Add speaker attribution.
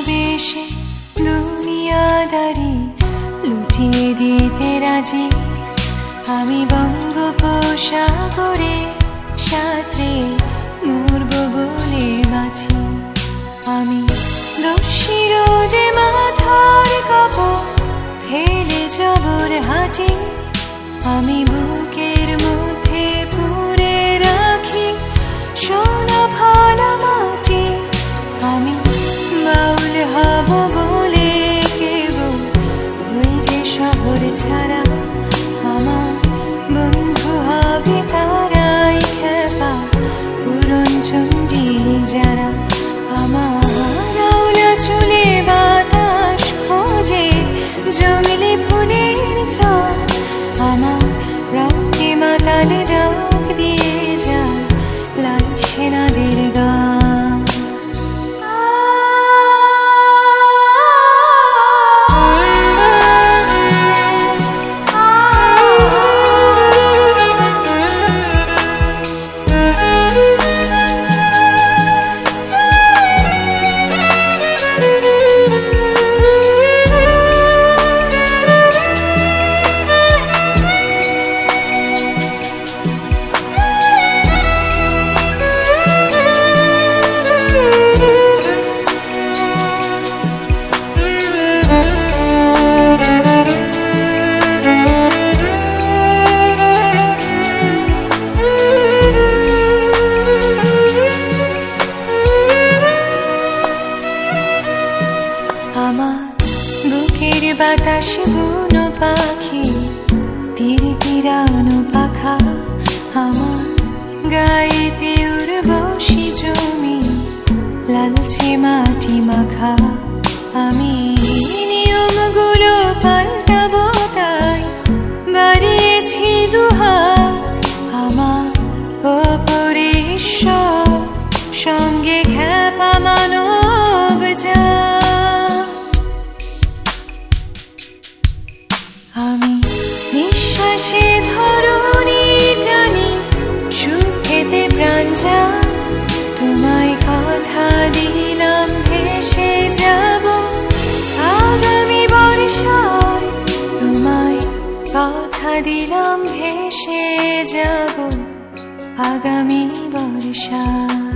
Speaker 1: ভালোবেসে দুনিয়াদারি লুটিয়ে দিতে রাজি। আমি বঙ্গোপসাগরে সাঁতরে মরব বলে বাঁচি। আমি দস্যি রোদে মাথার কাপড় ফেলে জবর হাঁটি। আমি বুকের মধ্যে পুরে রাখি সোনা ভালা মাটি। আমি বাউল হব বলে কেবল ওই যে শহর ছাড়া। আমার বন্ধু হবে তারাই খেপা পুরন চণ্ডী যারা। আমার আওলা চুলে বাতাস খোঁজে জঙ্গলি ফুলের ঘ্রাণ। আমার রঙে মাতাল ডাক দিয়ে যায় লাল সেনাদের গান। আমার বুকের বাতাস বুনো পাখি তীর তীরানো পাখা। আমার গায়েতে উর্বশী জমি লালচে মাটি মাখা। আমি নিয়মগুলো পাল্টাবো তাই বাড়িয়েছি দুহাত। আমার ওপরে ঈশ্বর সঙ্গে খেপা মানব যা। আমি নিঃশ্বাসে ধরণী টানি সুখেতে প্রাণ যায়। তোমায় কথা দিলাম ভেসে যাব আগামী বর্ষায়। তোমায় কথা দিলাম ভেসে যাব আগামী বর্ষায়।